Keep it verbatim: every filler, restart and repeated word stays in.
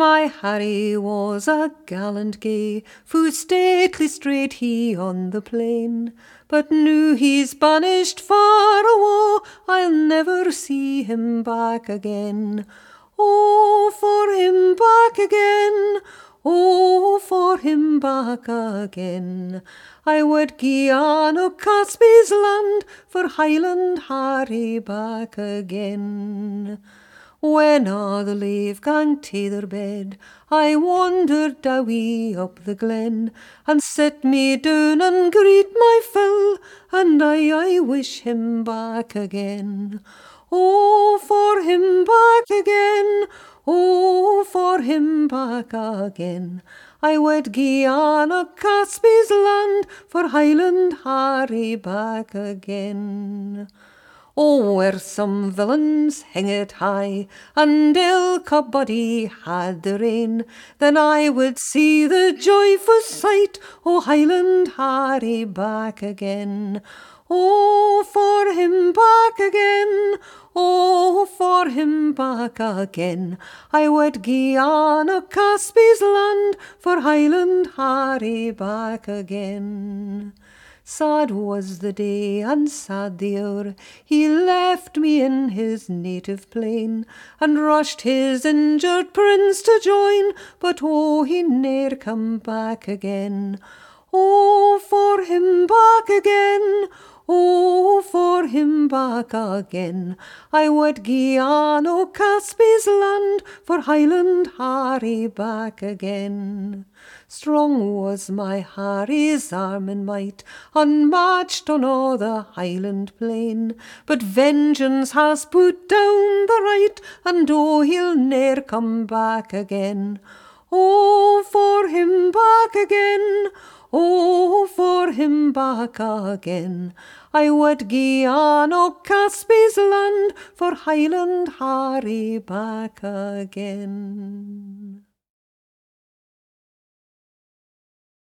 My Harry was a gallant gay, fu' stately straight he on the plain. But noo he's banished far awa', I'll never see him back again. Oh, for him back again, oh, for him back again. I would gie on o' Caspy's land for Highland Harry back again. When a' the lave gang tae their bed, I wandered dowie up the glen, and set me down and greet my fill, and I, I wish him back again. Oh, for him back again, oh, for him back again. I would gie on o' Caspy's land for Highland Harry back again. Oh, where some villains hang it high, and ilka body had their ain, then I would see the joyful sight o' Highland Harry back again. Oh, for him back again, oh, for him back again. I would gie on o' Caspy's land for Highland Harry back again. Sad was the day and sad the hour, he left me in his native plain, and rushed his injured prince to join, but oh, he ne'er come back again. Oh, for him back again, oh, for him back again. I would gie on o' Caspy's land for Highland Harry back again. Strong was my Harry's arm and might, unmatched on all the Highland plain, but vengeance has put down the right, and oh, he'll ne'er come back again. Oh, for him back again, oh, for him back again. I would gie on o' Caspy's land for Highland Harry back again.